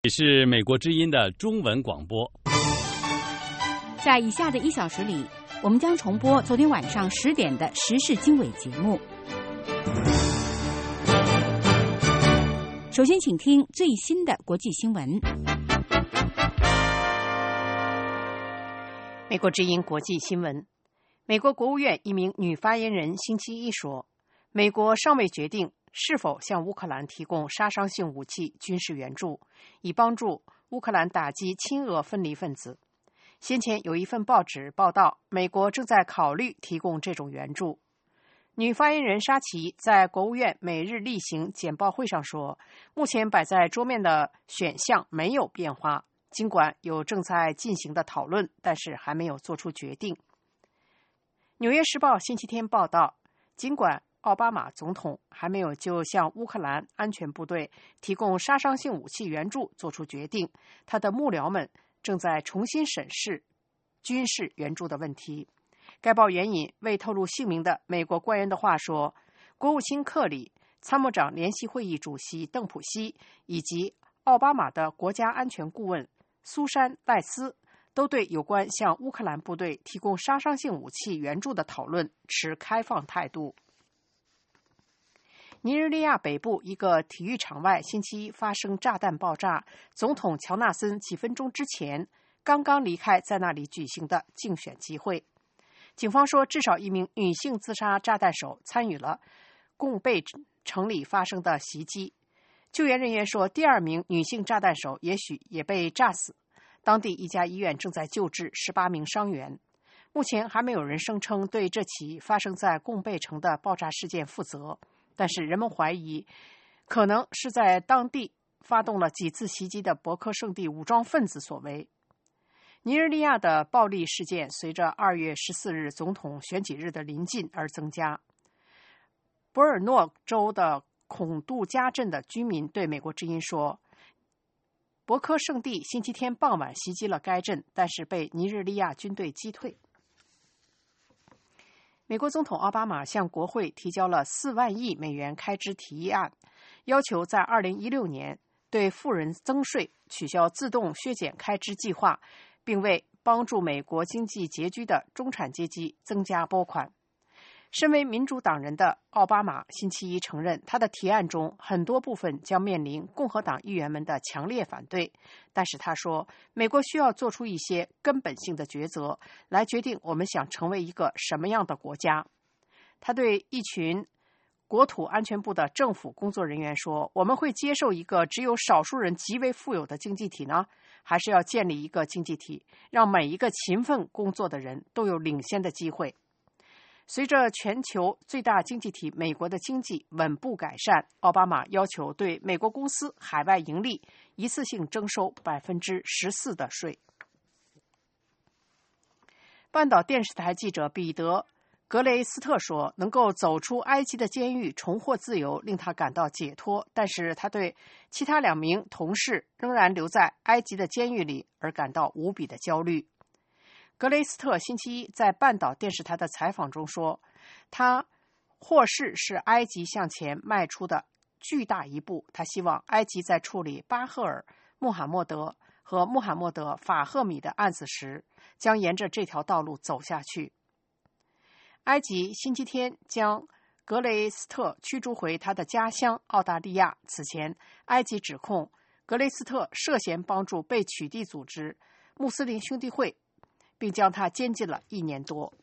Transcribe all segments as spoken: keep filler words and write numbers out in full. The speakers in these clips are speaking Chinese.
也是美国之音的中文广播。 在以下的一小时里，我们将重播昨天晚上十点的时事经纬节目。首先，请听最新的国际新闻。 美国之音国际新闻：美国国务院一名女发言人星期一说，美国尚未决定是否向乌克兰提供杀伤性武器军事援助，以帮助乌克兰打击亲俄分离分子。先前有一份报纸报道，美国正在考虑提供这种援助。女发言人沙奇在国务院每日例行简报会上说，目前摆在桌面的选项没有变化，尽管有正在进行的讨论，但是还没有做出决定。纽约时报星期天报道，尽管奥巴马总统还没有就向乌克兰安全部队提供杀伤性武器援助做出决定，他的幕僚们正在重新审视军事援助的问题。该报援引未透露姓名的美国官员的话说，国务卿克里、参谋长联席会议主席邓普西以及奥巴马的国家安全顾问苏珊·赖斯都对有关向乌克兰部队提供杀伤性武器援助的讨论持开放态度。尼日利亚北部一个体育场外星期一发生炸弹爆炸，总统乔纳森几分钟之前刚刚离开在那里举行的竞选集会。警方说，至少一名女性自杀炸弹手参与了贡贝城里发生的袭击。救援人员说，第二名女性炸弹手也许也被炸死。当地一家医院正在救治十八名伤员。目前还没有人声称对这起发生在贡贝城的爆炸事件负责，但是人们怀疑可能是在当地发动了几次袭击的博科圣地武装分子所为。尼日利亚的暴力事件随着二月十四日总统选举日的临近而增加。博尔诺州的孔杜加镇的居民对美国之音说，博科圣地星期天傍晚袭击了该镇，但是被尼日利亚军队击退。美国总统奥巴马向国会提交了四万亿美元开支提议案，要求在二零一六年对富人增税，取消自动削减开支计划，并为帮助美国经济拮据的中产阶级增加拨款。身为民主党人的奥巴马星期一承认，他的提案中很多部分将面临共和党议员们的强烈反对，但是他说，美国需要做出一些根本性的抉择，来决定我们想成为一个什么样的国家。他对一群国土安全部的政府工作人员说，我们会接受一个只有少数人极为富有的经济体呢，还是要建立一个经济体，让每一个勤奋工作的人都有领先的机会。随着全球最大经济体美国的经济稳步改善，奥巴马要求对美国公司海外盈利一次性征收百分之十四的税。半岛电视台记者彼得·格雷斯特说，能够走出埃及的监狱重获自由令他感到解脱，但是他对其他两名同事仍然留在埃及的监狱里而感到无比的焦虑。格雷斯特星期一在半岛电视台的采访中说，他获释是埃及向前迈出的巨大一步，他希望埃及在处理巴赫尔、穆罕默德和穆罕默德·法赫米的案子时将沿着这条道路走下去。埃及星期天将格雷斯特驱逐回他的家乡澳大利亚。此前，埃及指控格雷斯特涉嫌帮助被取缔组织穆斯林兄弟会，并将他监禁了一年多。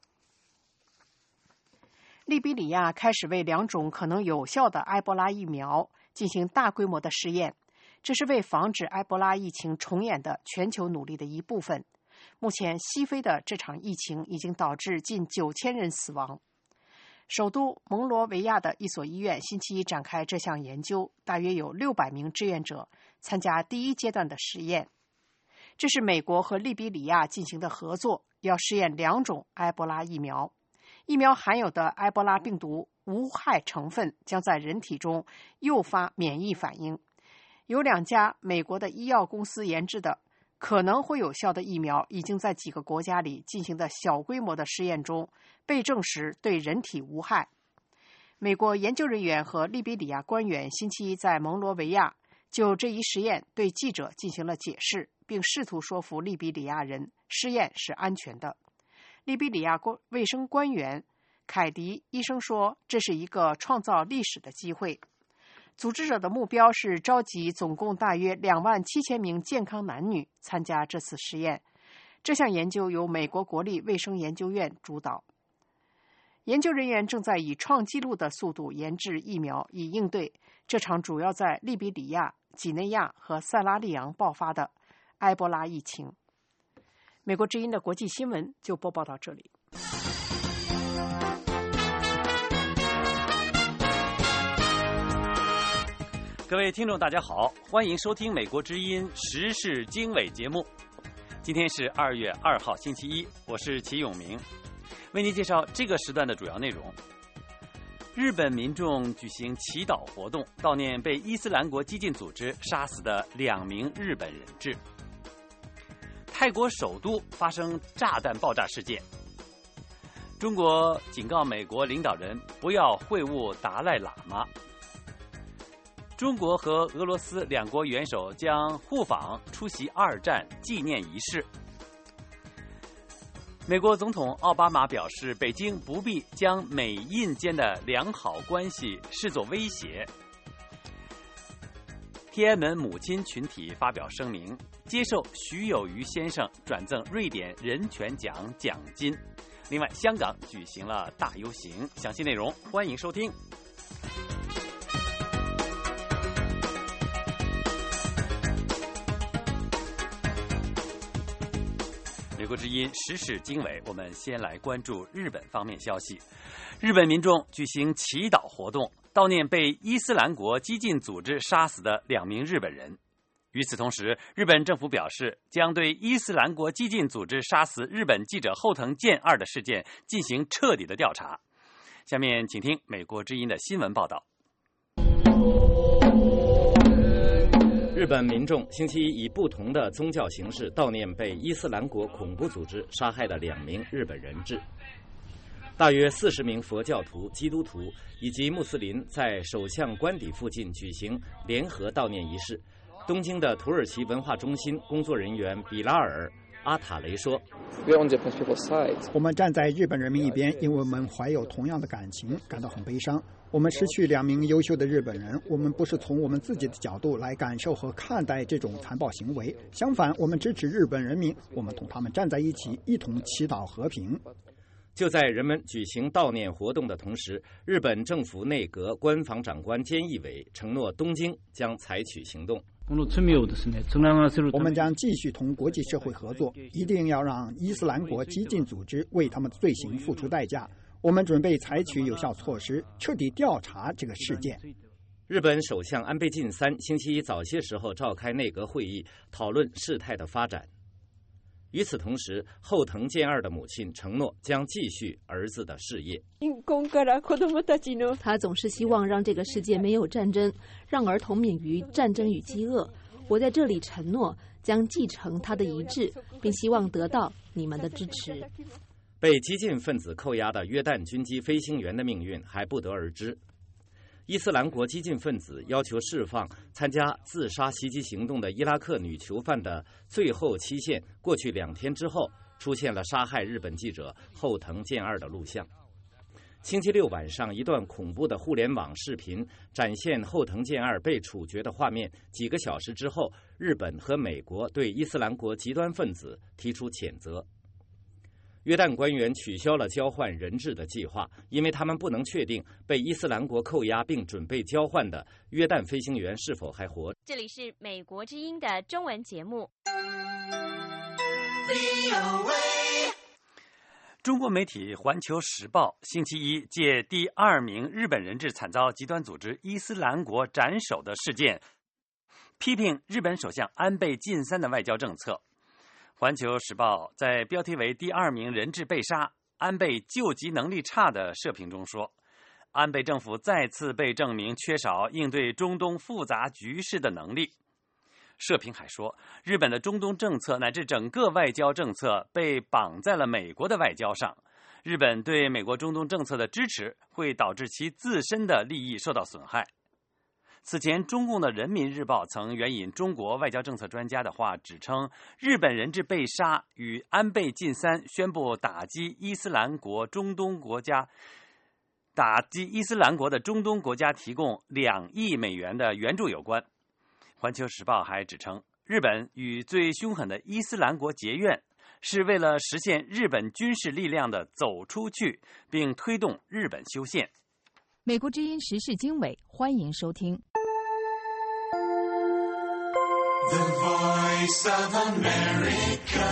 利比里亚开始为两种可能有效的埃博拉疫苗进行大规模的试验，这是为防止埃博拉疫情重演的全球努力的一部分。目前，西非的这场疫情已经导致近九千人死亡。首都蒙罗维亚的一所医院星期一展开这项研究，大约有六百名志愿者参加第一阶段的实验。这是美国和利比里亚进行的合作，要试验两种埃博拉疫苗。疫苗含有的埃博拉病毒无害成分将在人体中诱发免疫反应。有两家美国的医药公司研制的可能会有效的疫苗，已经在几个国家里进行的小规模的试验中被证实对人体无害。美国研究人员和利比里亚官员星期一在蒙罗维亚就这一实验对记者进行了解释，并试图说服利比里亚人试验是安全的。利比里亚卫生官员凯迪医生说，这是一个创造历史的机会。组织者的目标是召集总共大约两万七千名健康男女参加这次实验。这项研究由美国国立卫生研究院主导。研究人员正在以创纪录的速度研制疫苗，以应对这场主要在利比里亚、几内亚和塞拉利昂爆发的埃博拉疫情。美国之音的国际新闻就播报到这里。 各位听众大家好，欢迎收听美国之音时事经纬节目。今天是二月二号星期一，我是齐永明，为您介绍这个时段的主要内容。日本民众举行祈祷活动，悼念被伊斯兰国激进组织杀死的两名日本人质。泰国首都发生炸弹爆炸事件。中国警告美国领导人不要会晤达赖喇嘛。中国和俄罗斯两国元首将互访出席二战纪念仪式。美国总统奥巴马表示，北京不必将美印间的良好关系视作威胁。天安门母亲群体发表声明，接受徐有余先生转赠瑞典人权奖奖金。另外，香港举行了大游行，详细内容欢迎收听。美国之音时事经纬，我们先来关注日本方面消息。日本民众举行祈祷活动，悼念被伊斯兰国激进组织杀死的两名日本人。与此同时，日本政府表示将对伊斯兰国激进组织杀死日本记者后藤健二的事件进行彻底的调查。下面请听美国之音的新闻报道。 日本民众星期一以不同的宗教形式悼念被伊斯兰国恐怖组织杀害的两名日本人质。大约四十名佛教徒、基督徒以及穆斯林在首相官邸附近举行联合悼念仪式。东京的土耳其文化中心工作人员比拉尔·阿塔雷说：“ 我们站在日本人民一边，因为我们怀有同样的感情，感到很悲伤。我们失去两名优秀的日本人，我们不是从我们自己的角度来感受和看待这种残暴行为，相反，我们支持日本人民，我们同他们站在一起，一同祈祷和平。” 就在人们举行悼念活动的同时，日本政府内阁官房长官菅义伟承诺东京将采取行动。 我们将继续同国际社会合作，一定要让伊斯兰国激进组织为他们的罪行付出代价。我们准备采取有效措施，彻底调查这个事件。 日本首相安倍晋三星期一早些时候召开内阁会议，讨论事态的发展。与此同时，后藤健二的母亲承诺将继续儿子的事业。 他总是希望让这个世界没有战争，让儿童免于战争与饥饿。我在这里承诺将继承他的遗志，并希望得到你们的支持。 被激进分子扣押的约旦军机飞行员的命运还不得而知。伊斯兰国激进分子要求释放参加自杀袭击行动的伊拉克女囚犯的最后期限过去两天之后，出现了杀害日本记者后藤健二的录像。星期六晚上，一段恐怖的互联网视频展现后藤健二被处决的画面。几个小时之后，日本和美国对伊斯兰国极端分子提出谴责。约旦官员取消了交换人质的计划，因为他们不能确定被伊斯兰国扣押并准备交换的约旦飞行员是否还活。 这里是美国之音的中文节目。 中国媒体《环球时报》星期一借第二名日本人质惨遭极端组织伊斯兰国斩首的事件，批评日本首相安倍晋三的外交政策。环球时报在标题为第二名人质被杀，安倍救急能力差的社评中说，安倍政府再次被证明缺少应对中东复杂局势的能力。社评还说，日本的中东政策乃至整个外交政策被绑在了美国的外交上，日本对美国中东政策的支持会导致其自身的利益受到损害。 此前，中共的人民日报曾援引中国外交政策专家的话，指称日本人质被杀与安倍晋三宣布打击伊斯兰国中东国家打击伊斯兰国的中东国家提供两亿美元的援助有关。环球时报还指称，日本与最凶狠的伊斯兰国结怨，是为了实现日本军事力量的走出去，并推动日本修宪。 美国之音时事经纬，欢迎收听。 The Voice of America。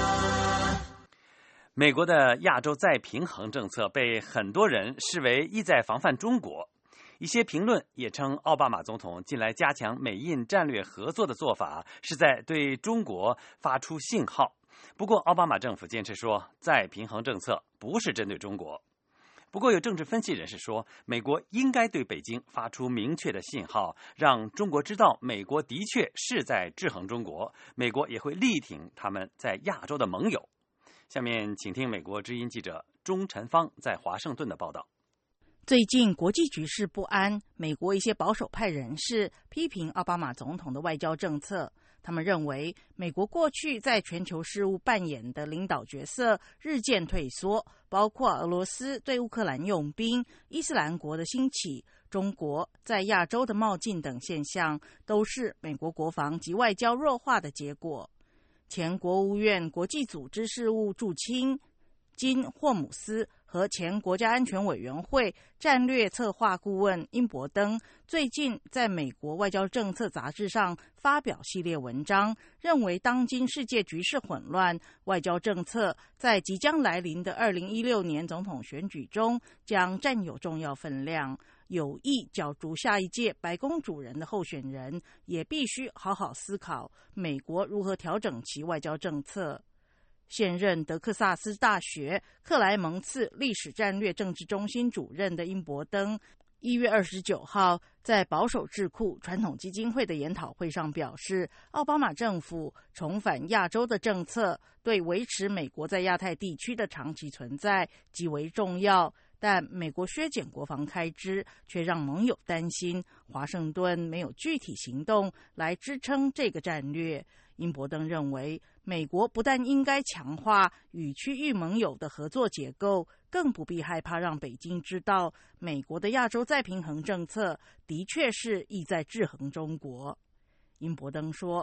美国的亚洲再平衡政策被很多人视为意在防范中国，一些评论也称奥巴马总统近来加强美印战略合作的做法是在对中国发出信号。不过奥巴马政府坚持说，再平衡政策不是针对中国。不过有政治分析人士说，美国应该对北京发出明确的信号，让中国知道美国的确是在制衡中国，美国也会力挺他们在亚洲的盟友。下面请听美国之音记者钟晨芳在华盛顿的报道。 最近国际局势不安，美国一些保守派人士批评奥巴马总统的外交政策。他们认为，美国过去在全球事务扮演的领导角色日渐退缩，包括俄罗斯对乌克兰用兵、伊斯兰国的兴起、中国在亚洲的冒进等现象，都是美国国防及外交弱化的结果。前国务院国际组织事务驻青金霍姆斯和前国家安全委员会战略策划顾问殷伯登最近在美国外交政策杂志上发表系列文章，认为当今世界局势混乱，外交政策在即将来临的二零一六年总统选举中将占有重要分量。有意角逐下一届白宫主人的候选人也必须好好思考美国如何调整其外交政策。现任德克萨斯大学克莱蒙茨历史战略政治中心主任的殷伯登一月二十九号在保守智库传统基金会的研讨会上表示，奥巴马政府重返亚洲的政策对维持美国在亚太地区的长期存在极为重要，但美国削减国防开支却让盟友担心华盛顿没有具体行动来支撑这个战略。殷伯登认为，美国不但应该强化与区域盟友的合作结构，更不必害怕让北京知道美国的亚洲再平衡政策的确是意在制衡中国。殷伯登说，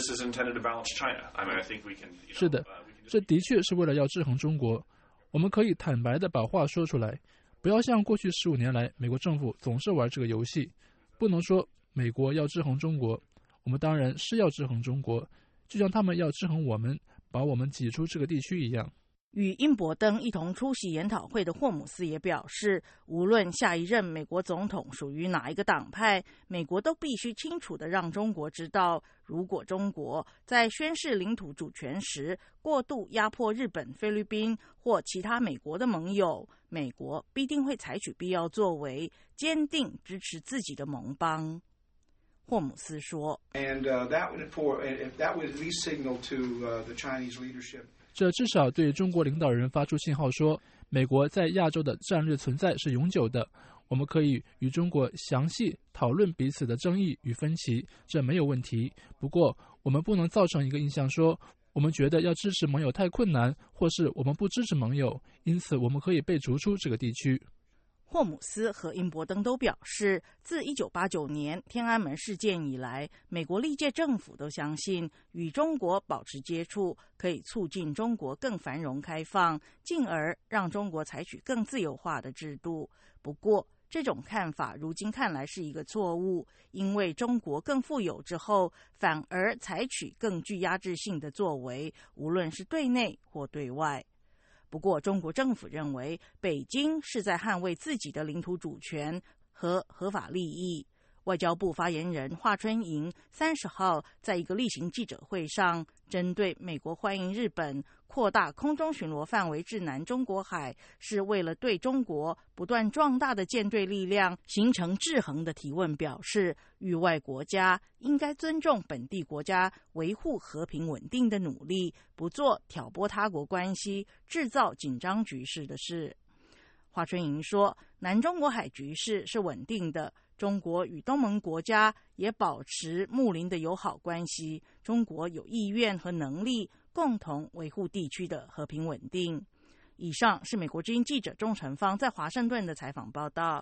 是的，这的确是为了要制衡中国。我们可以坦白地把话说出来，不要像过去十五年来美国政府总是玩这个游戏。不能说美国要制衡中国，我们当然是要制衡中国，就像他们要制衡我们，把我们挤出这个地区一样。 与殷伯登一同出席研讨会的霍姆斯也表示，无论下一任美国总统属于哪一个党派，美国都必须清楚地让中国知道，如果中国在宣示领土主权时过度压迫日本、菲律宾或其他美国的盟友，美国必定会采取必要作为，坚定支持自己的盟邦。霍姆斯说， And, uh, that would, for, if that would at least signal to, uh, the Chinese leadership. 这至少对中国领导人发出信号说，美国在亚洲的战略存在是永久的，我们可以与中国详细讨论彼此的争议与分歧，这没有问题。不过我们不能造成一个印象说，我们觉得要支持盟友太困难，或是我们不支持盟友，因此我们可以被逐出这个地区。 霍姆斯和殷伯登都表示，自一九八九年天安门事件以来，美国历届政府都相信与中国保持接触可以促进中国更繁荣开放，进而让中国采取更自由化的制度。不过这种看法如今看来是一个错误，因为中国更富有之后，反而采取更具压制性的作为，无论是对内或对外。不过中国政府认为，北京是在捍卫自己的领土主权和合法利益。外交部发言人华春莹三十号在一个例行记者会上，针对美国欢迎日本扩大空中巡逻范围至南中国海，是为了对中国不断壮大的舰队力量形成制衡的提问表示，域外国家应该尊重本地国家维护和平稳定的努力，不做挑拨他国关系、制造紧张局势的事。华春莹说，南中国海局势是稳定的， 中国与东盟国家也保持睦邻的友好关系，中国有意愿和能力共同维护地区的和平稳定。以上是美国之音记者钟成芳在华盛顿的采访报道。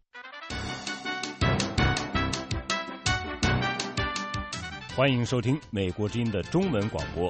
欢迎收听美国之音的中文广播。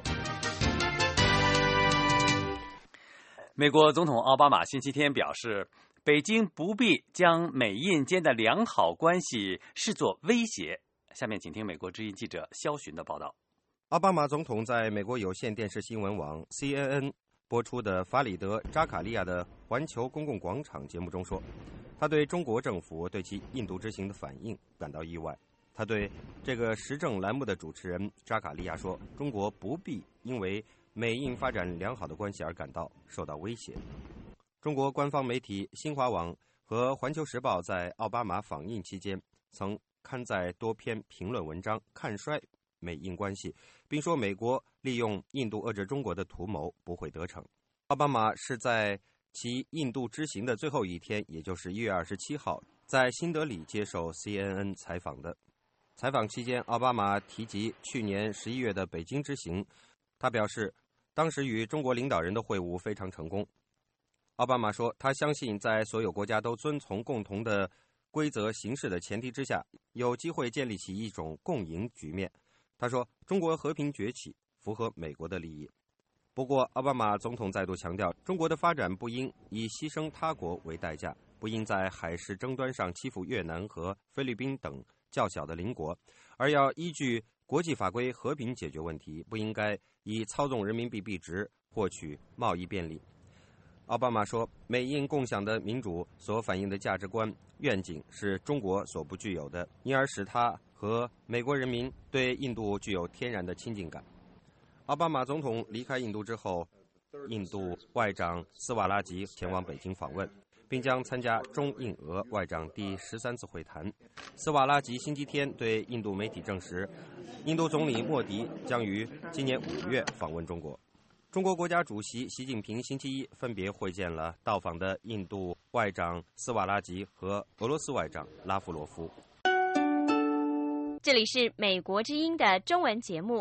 美国总统奥巴马星期天表示，北京不必将美印间的良好关系视作威胁。下面请听美国之音记者肖寻的报道。 奥巴马总统在美国有线电视新闻网 C N N 播出的法里德扎卡利亚的环球公共广场节目中说，他对中国政府对其印度之行的反应感到意外。他对这个时政栏目的主持人扎卡利亚说，中国不必因为美印发展良好的关系而感到受到威胁。中国官方媒体新华网和环球时报在奥巴马访印期间曾刊载多篇评论文章，看衰美印关系，并说美国利用印度遏制中国的图谋不会得逞。奥巴马是在其印度之行的最后一天，也就是一月二十七号，在新德里接受 C N N 采访的。采访期间，奥巴马提及去年十一月的北京之行，他表示当时与中国领导人的会晤非常成功。奥巴马说，他相信在所有国家都遵从共同的规则行事的前提之下，有机会建立起一种共赢局面。他说，中国和平崛起符合美国的利益。不过，奥巴马总统再度强调，中国的发展不应以牺牲他国为代价，不应在海事争端上欺负越南和菲律宾等较小的邻国，而要依据国际法规和平解决问题，不应该以操纵人民币币值获取贸易便利。奥巴马说，美印共享的民主所反映的价值观愿景是中国所不具有的，因而使他和美国人民对印度具有天然的亲近感。奥巴马总统离开印度之后，印度外长斯瓦拉吉前往北京访问，并将参加中印俄外长第十三次会谈。斯瓦拉吉星期天对印度媒体证实，印度总理莫迪将于今年五月访问中国。中国国家主席习近平星期一分别会见了到访的印度外长斯瓦拉吉和俄罗斯外长拉夫罗夫。 这里是美国之音的中文节目。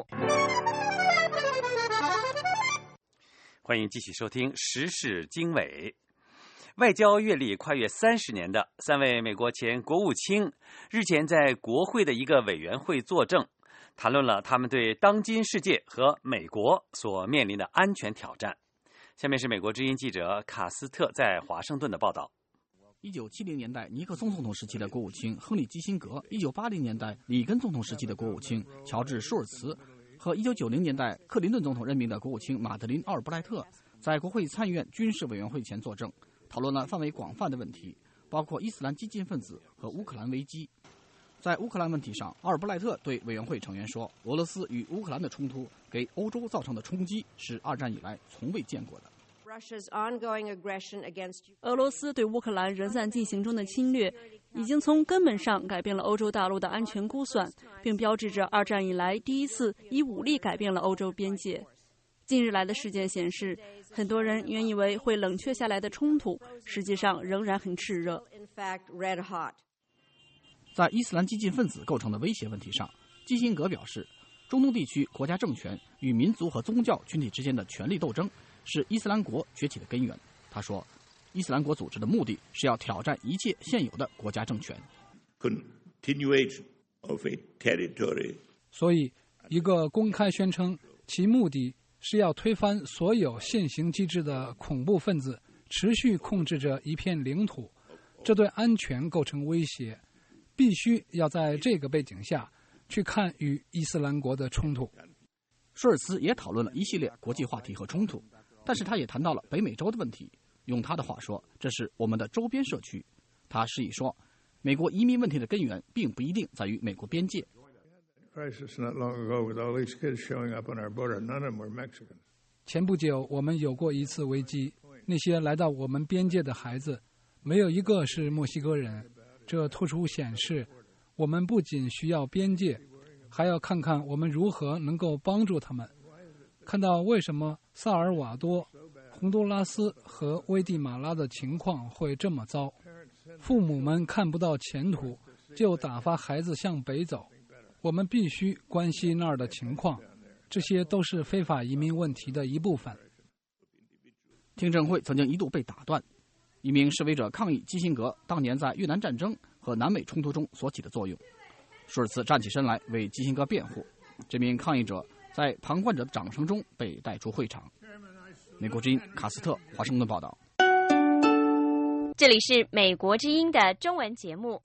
欢迎继续收听时事经纬。外交阅历跨越三十年的三位美国前国务卿日前在国会的一个委员会作证，谈论了他们对当今世界和美国所面临的安全挑战。下面是美国之音记者卡斯特在华盛顿的报道。 一九七零年代尼克松总统时期的国务卿亨利基辛格，一九八零年代里根总统时期的国务卿乔治舒尔茨和一九九零年代克林顿总统任命的国务卿马德琳奥尔布莱特在国会参议院军事委员会前作证，讨论了范围广泛的问题，包括伊斯兰激进分子和乌克兰危机。在乌克兰问题上，奥尔布莱特对委员会成员说，俄罗斯与乌克兰的冲突给欧洲造成的冲击是二战以来从未见过的。 俄罗斯对乌克兰仍在进行中的侵略，已经从根本上改变了欧洲大陆的安全估算，并标志着二战以来第一次以武力改变了欧洲边界。近日来的事件显示，很多人原以为会冷却下来的冲突，实际上仍然很炽热。 在伊斯兰激进分子构成的威胁问题上，基辛格表示，中东地区国家政权与民族和宗教群体之间的权力斗争是伊斯兰国崛起的根源。他说，伊斯兰国组织的目的是要挑战一切现有的国家政权。 所以，一个公开宣称其目的是要推翻所有现行机制的恐怖分子持续控制着一片领土，这对安全构成威胁，必须要在这个背景下去看与伊斯兰国的冲突。 舒尔茨也讨论了一系列国际话题和冲突，但是他也谈到了北美洲的问题。用他的话说，这是我们的周边社区。他示意说，美国移民问题的根源并不一定在于美国边界。 前不久，我们有过一次危机，那些来到我们边界的孩子，没有一个是墨西哥人。这突出显示，我们不仅需要边界，还要看看我们如何能够帮助他们。看到为什么萨尔瓦多、洪都拉斯和危地马拉的情况会这么糟，父母们看不到前途， 就打发孩子向北走。我们必须关心那儿的情况，这些都是非法移民问题的一部分。 听证会曾经一度被打断，一名示威者抗议基辛格当年在越南战争和南美冲突中所起的作用。舒尔茨站起身来为基辛格辩护，这名抗议者在旁观者的掌声中被带出会场。美国之音卡斯特华盛顿报道。 这里是美国之音的中文节目。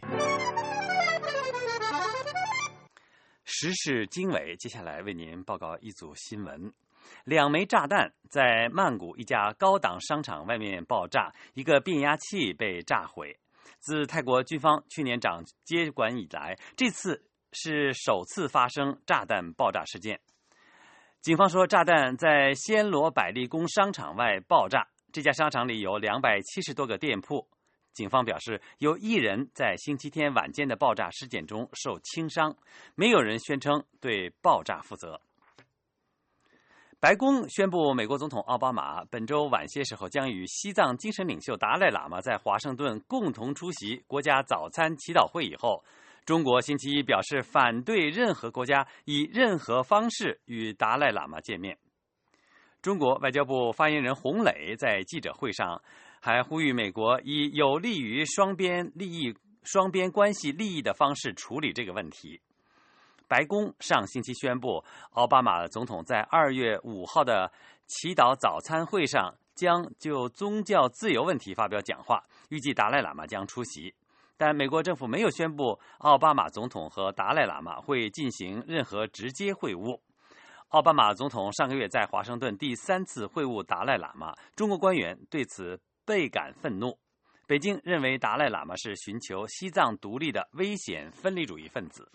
时事经纬，接下来为您报告一组新闻。两枚炸弹在曼谷一家高档商场外面爆炸，一个变压器被炸毁。自泰国军方去年长接管以来，这次是首次发生炸弹爆炸事件。警方说，炸弹在暹罗百丽宫商场外爆炸。这家商场里有两百七十多个店铺。警方表示，有一人在星期天晚间的爆炸事件中受轻伤，没有人宣称对爆炸负责。白宫宣布，美国总统奥巴马本周晚些时候将与西藏精神领袖达赖喇嘛在华盛顿共同出席国家早餐祈祷会以后，中国星期一表示反对任何国家以任何方式与达赖喇嘛见面。中国外交部发言人洪磊在记者会上还呼吁美国以有利于双边利益、双边关系利益的方式处理这个问题。白宫上星期宣布，奥巴马总统在二月五号的祈祷早餐会上将就宗教自由问题发表讲话，预计达赖喇嘛将出席。但美国政府没有宣布奥巴马总统和达赖喇嘛会进行任何直接会晤。奥巴马总统上个月在华盛顿第三次会晤达赖喇嘛，中国官员对此倍感愤怒。北京认为达赖喇嘛是寻求西藏独立的危险分离主义分子。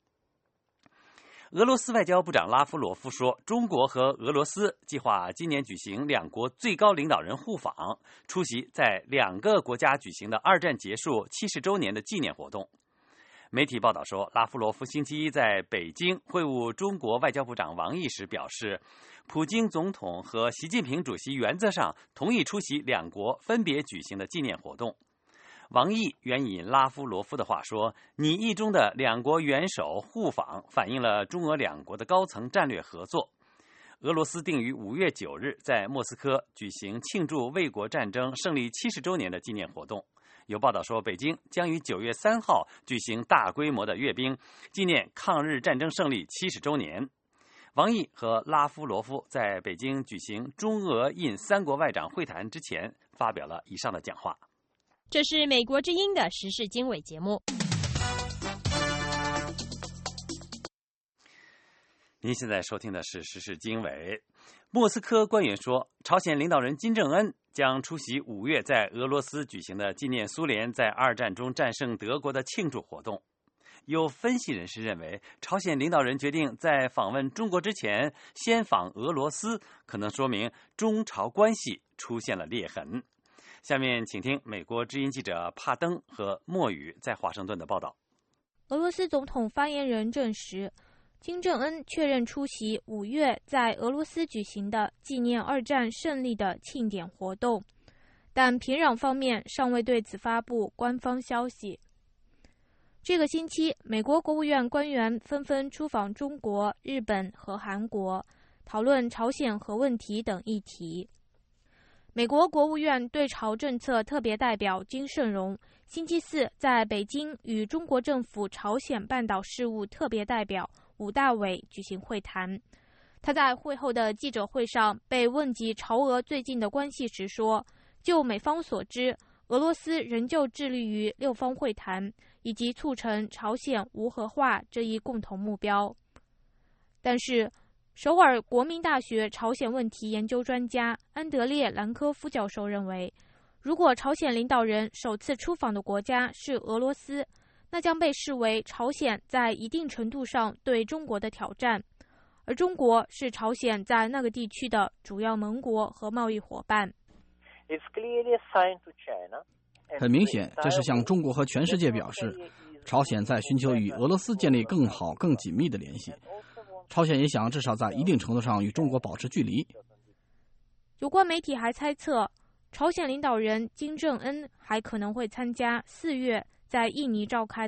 俄罗斯外交部长拉夫罗夫说，中国和俄罗斯计划今年举行两国最高领导人互访，出席在两个国家举行的二战结束七十周年的纪念活动。媒体报道说，拉夫罗夫星期一在北京会晤中国外交部长王毅时表示，普京总统和习近平主席原则上同意出席两国分别举行的纪念活动。王毅援引拉夫罗夫的话说，拟议中的两国元首互访反映了中俄两国的高层战略合作。俄罗斯定于五月九日在莫斯科举行庆祝卫国战争胜利七十周年的纪念活动。有报道说，北京将于九月三号举行大规模的阅兵，纪念抗日战争胜利七十周年。王毅和拉夫罗夫在北京举行中俄印三国外长会谈之前发表了以上的讲话。 这是美国之音的时事经纬节目。 您现在收听的是时事经纬。莫斯科官员说，朝鲜领导人金正恩将出席五月在俄罗斯举行的纪念苏联在二战中战胜德国的庆祝活动。有分析人士认为，朝鲜领导人决定在访问中国之前先访俄罗斯，可能说明中朝关系出现了裂痕。下面请听美国之音记者帕登和莫宇在华盛顿的报道。 俄罗斯总统发言人证实，金正恩确认出席五月在俄罗斯举行的纪念二战胜利的庆典活动，但平壤方面尚未对此发布官方消息。这个星期，美国国务院官员纷纷出访中国、日本和韩国，讨论朝鲜核问题等议题。美国国务院对朝政策特别代表金圣荣星期四在北京与中国政府朝鲜半岛事务特别代表武大伟举行会谈。他在会后的记者会上被问及朝俄最近的关系时说，就美方所知，俄罗斯仍旧致力于六方会谈以及促成朝鲜无核化这一共同目标。但是首尔国民大学朝鲜问题研究专家安德烈·兰科夫教授认为，如果朝鲜领导人首次出访的国家是俄罗斯，那将被视为朝鲜在一定程度上对中国的挑战，而中国是朝鲜在那个地区的主要盟国和贸易伙伴。 很明显，这是向中国和全世界表示，朝鲜在寻求与俄罗斯建立更好、更紧密的联系。朝鲜也想至少在一定程度上与中国保持距离。 有关媒体还猜测，朝鲜领导人金正恩还可能会参加四月在印尼召开的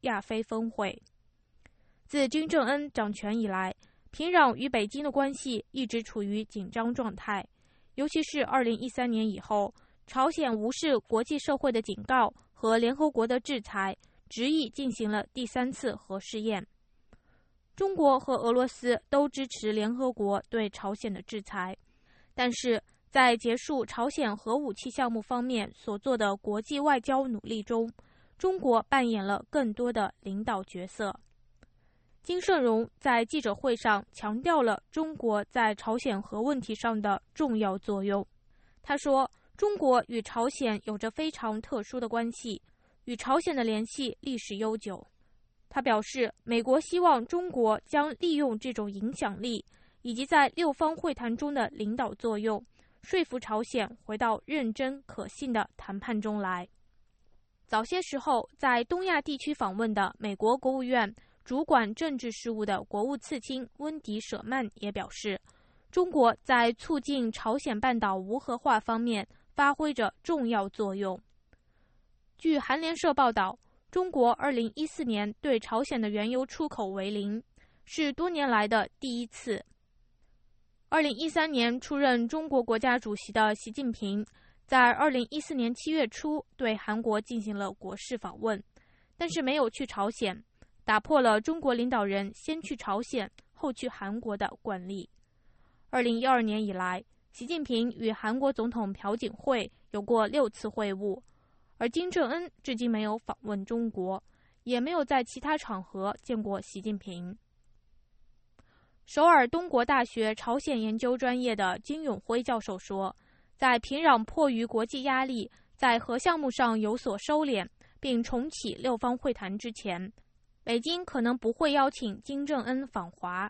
亚非峰会。自金正恩掌权以来，平壤与北京的关系一直处于紧张状态，尤其是二零一三年以后，朝鲜无视国际社会的警告和联合国的制裁，执意进行了第三次核试验。中国和俄罗斯都支持联合国对朝鲜的制裁，但是在结束朝鲜核武器项目方面所做的国际外交努力中，中国扮演了更多的领导角色。金圣荣在记者会上强调了中国在朝鲜核问题上的重要作用。他说，中国与朝鲜有着非常特殊的关系，与朝鲜的联系历史悠久。他表示，美国希望中国将利用这种影响力以及在六方会谈中的领导作用，说服朝鲜回到认真可信的谈判中来。早些时候，在东亚地区访问的美国国务院主管政治事务的国务次卿温迪舍曼也表示，中国在促进朝鲜半岛无核化方面发挥着重要作用。据韩联社报道，中国二零一四年对朝鲜的原油出口为零，是多年来的第一次。二零一三年出任中国国家主席的习近平，在二零一四年七月初对韩国进行了国事访问，但是没有去朝鲜，打破了中国领导人先去朝鲜后去韩国的惯例。二零一二年以来，习近平与韩国总统朴槿惠有过六次会晤，而金正恩至今没有访问中国，也没有在其他场合见过习近平。首尔东国大学朝鲜研究专业的金永辉教授说，在平壤迫于国际压力，在核项目上有所收敛，并重启六方会谈之前，北京可能不会邀请金正恩访华。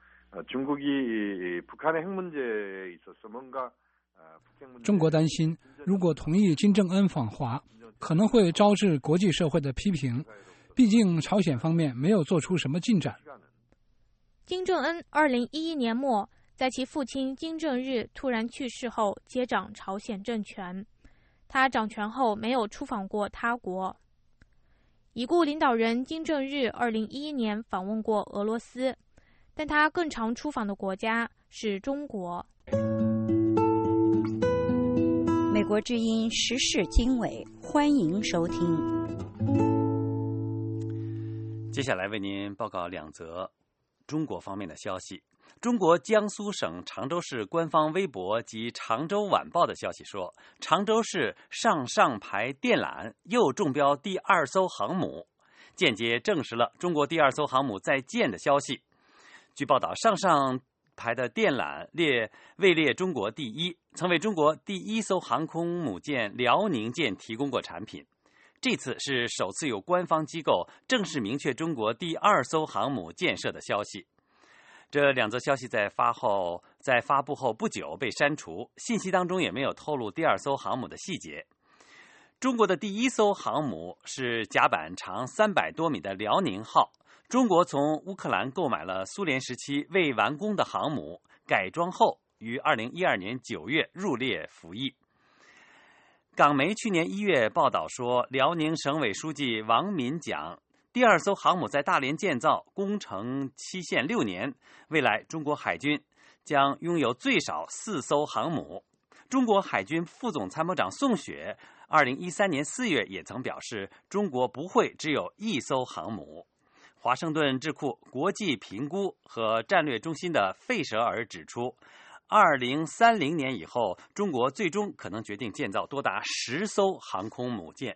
中国担心，如果同意金正恩访华，可能会招致国际社会的批评。毕竟朝鲜方面没有做出什么进展。 金正恩二零一一年末在其父亲金正日突然去世后接掌朝鲜政权，他掌权后没有出访过他国。已故领导人金正日二零一一年访问过俄罗斯，但他更常出访的国家是中国。 美国之音时事经纬，欢迎收听。 接下来为您报告两则中国方面的消息。中国江苏省常州市官方微博及常州晚报的消息说，常州市上上排电缆又中标第二艘航母，间接证实了中国第二艘航母在建的消息。据报道，上上排的电缆列位列中国第一，曾为中国第一艘航空母舰辽宁舰提供过产品。这次是首次有官方机构正式明确中国第二艘航母建设的消息。这两则消息在发后在发布后不久被删除，信息当中也没有透露第二艘航母的细节。中国的第一艘航母是甲板长三百多米的辽宁号，中国从乌克兰购买了苏联时期未完工的航母，改装后于二零一二年九月入列服役。港媒去年一月报道说，辽宁省委书记王敏讲，第二艘航母在大连建造，工程期限六年，未来中国海军将拥有最少四艘航母。中国海军副总参谋长宋雪二零一三年四月也曾表示，中国不会只有一艘航母。华盛顿智库国际评估和战略中心的费舍尔指出，二零三零年以后，中国最终可能决定建造多达十艘航空母舰。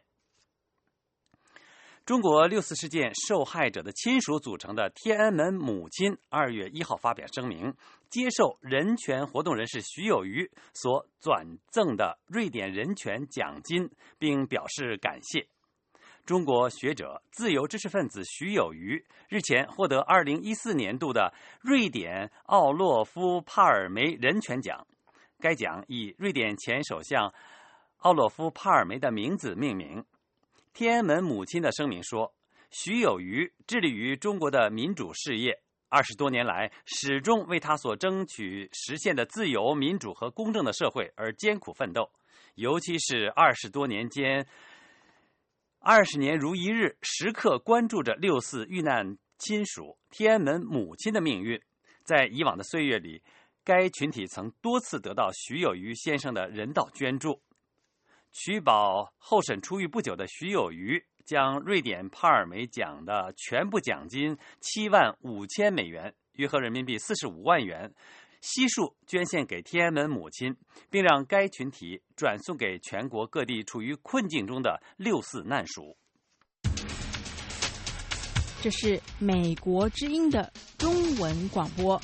中国六四事件受害者的亲属组成的天安门母亲二月一号发表声明，接受人权活动人士徐有余所转赠的瑞典人权奖金，并表示感谢。中国学者、自由知识分子徐有余日前获得二零一四年度的瑞典奥洛夫·帕尔梅人权奖，该奖以瑞典前首相奥洛夫·帕尔梅的名字命名。天安门母亲的声明说，徐有余致力于中国的民主事业，二十多年来始终为他所争取实现的自由、民主和公正的社会而艰苦奋斗，尤其是二十多年间二十年如一日，时刻关注着六四遇难亲属天安门母亲的命运。在以往的岁月里，该群体曾多次得到徐有余先生的人道捐助。取保候审出狱不久的徐有余，将瑞典帕尔梅奖的全部奖金七万五千美元，约合人民币四十五万元，悉数捐献给天安门母亲，并让该群体转送给全国各地处于困境中的六四难属。 这是美国之音的中文广播。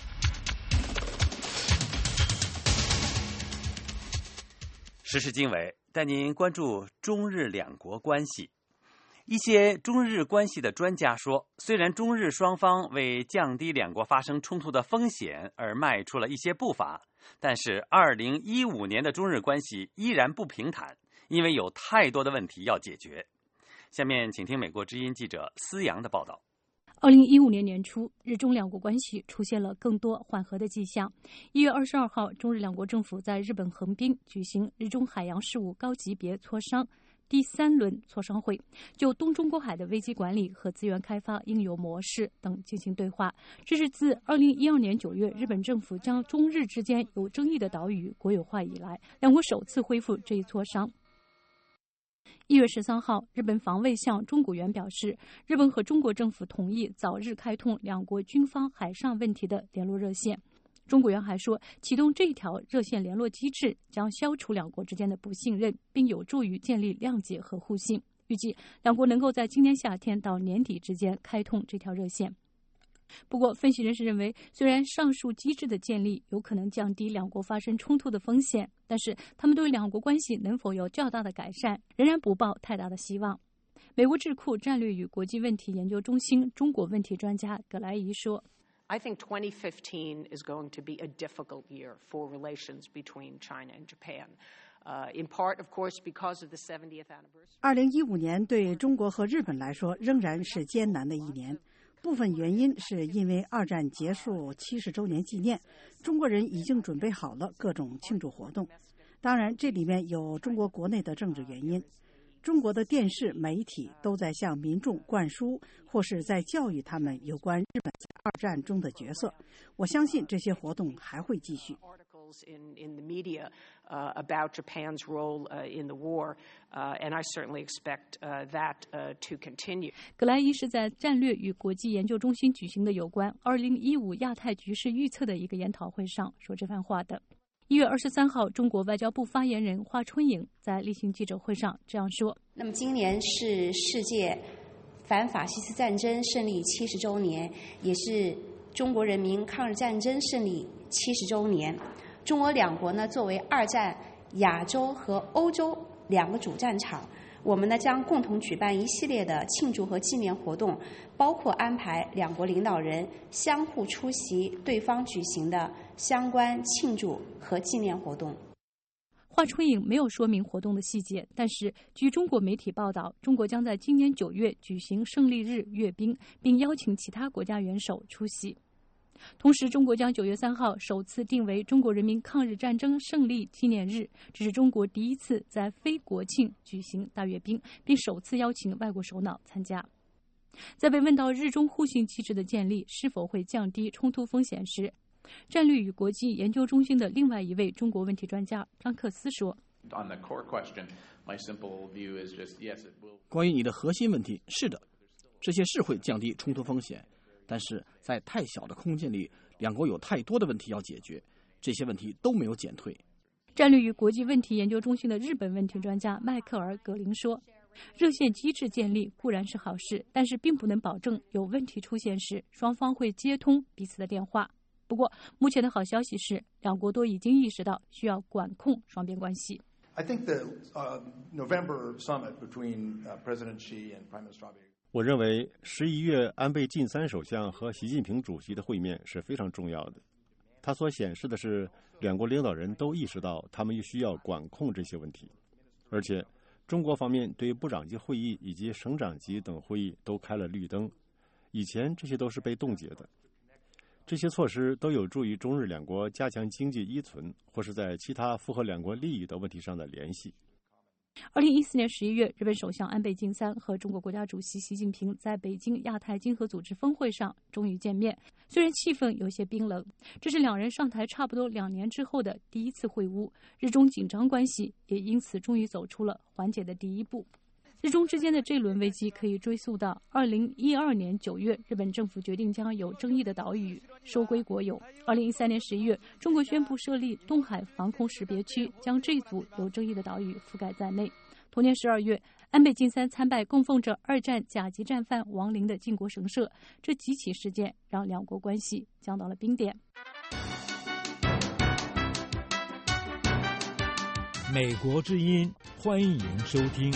时事经纬带您关注中日两国关系。一些中日关系的专家说，虽然中日双方为降低两国发生冲突的风险而迈出了一些步伐，但是二零一五年的中日关系依然不平坦，因为有太多的问题要解决。下面请听美国之音记者思阳的报道。 二零一五年年初，日中两国关系出现了更多缓和的迹象。一月二十二号，中日两国政府在日本横滨举行日中海洋事务高级别磋商第三轮磋商会，就东中国海的危机管理和资源开发应有模式等进行对话。这是自二零一二年九月日本政府将中日之间有争议的岛屿国有化以来，两国首次恢复这一磋商。一月十三号，日本防卫相中谷元表示，日本和中国政府同意早日开通两国军方海上问题的联络热线。中谷元还说，启动这条热线联络机制将消除两国之间的不信任，并有助于建立谅解和互信。预计两国能够在今年夏天到年底之间开通这条热线。不过，分析人士认为，虽然上述机制的建立有可能降低两国发生冲突的风险，但是他们对两国关系能否有较大的改善，仍然不抱太大的希望。美国智库战略与国际问题研究中心中国问题专家葛莱仪说 I think twenty fifteen is going to be a difficult year for relations between China and Japan. Uh, in part, of course, because of the seventieth anniversary. 二零一五年对中国和日本来说仍然是艰难的一年。部分原因是因为二战结束七十周年纪念，中国人已经准备好了各种庆祝活动。当然，这里面有中国国内的政治原因。中国的电视媒体都在向民众灌输，或是在教育他们有关日本在二战中的角色。我相信这些活动还会继续。 In, in the media uh, about Japan's role uh, in the war, uh, and I certainly expect uh, that uh, to continue. 葛莱伊是在战略与国际研究中心举行的有关二零一五亚太局势预测的一个研讨会上说这番话的。一月二十三号，中国外交部发言人华春莹在例行记者会上这样说： 那么今年是世界反法西斯战争胜利七十周年，也是中国人民抗日战争胜利七十周年。中俄两国呢，作为二战亚洲和欧洲两个主战场，我们呢将共同举办一系列的庆祝和纪念活动，包括安排两国领导人相互出席对方举行的相关庆祝和纪念活动。 华春莹没有说明活动的细节，但是据中国媒体报道，中国将在今年九月举行胜利日阅兵，并邀请其他国家元首出席。同时，中国将九月三号首次定为中国人民抗日战争胜利纪念日，这是中国第一次在非国庆举行大阅兵，并首次邀请外国首脑参加。在被问到日中互信机制的建立是否会降低冲突风险时，战略与国际研究中心的另外一位中国问题专家张克斯说： 关于你的核心问题，是的，这些是会降低冲突风险。但是在太小的空间里，两国有太多的问题要解决，这些问题都没有减退。 战略与国际问题研究中心的日本问题专家迈克尔·葛林说，热线机制建立固然是好事，但是并不能保证有问题出现时双方会接通彼此的电话。不过目前的好消息是，两国都已经意识到需要管控双边关系。 I think the uh, November summit between uh, President Xi and Prime Minister Abe 我认为十一月安倍晋三首相和习近平主席的会面是非常重要的。它所显示的是，两国领导人都意识到他们需要管控这些问题，而且中国方面对部长级会议以及省长级等会议都开了绿灯，以前这些都是被冻结的。这些措施都有助于中日两国加强经济依存或是在其他符合两国利益的问题上的联系。 二零一四年十一月，日本首相安倍晋三和中国国家主席习近平在北京亚太经合组织峰会上终于见面，虽然气氛有些冰冷，这是两人上台差不多两年之后的第一次会晤，日中紧张关系也因此终于走出了缓解的第一步。日中之间的这轮危机可以追溯到二零一二年九月，日本政府决定将有争议的岛屿收归国有。二零一三年十一月，中国宣布设立东海防空识别区，将这组有争议的岛屿覆盖在内。同年十二月，安倍晋三参拜供奉着二战甲级战犯亡灵的靖国神社，这几起事件让两国关系降到了冰点。 美国之音，欢迎收听。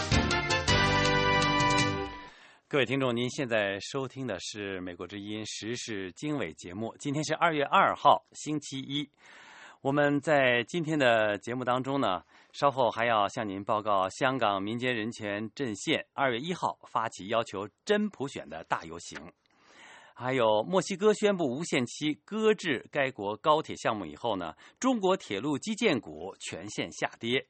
各位听众，您现在收听的是美国之音时事经纬节目。今天是二月二号，星期一。我们在今天的节目当中呢，稍后还要向您报告香港民间人权阵线二月一号发起要求真普选的大游行，还有墨西哥宣布无限期搁置该国高铁项目以后呢，中国铁路基建股全线下跌。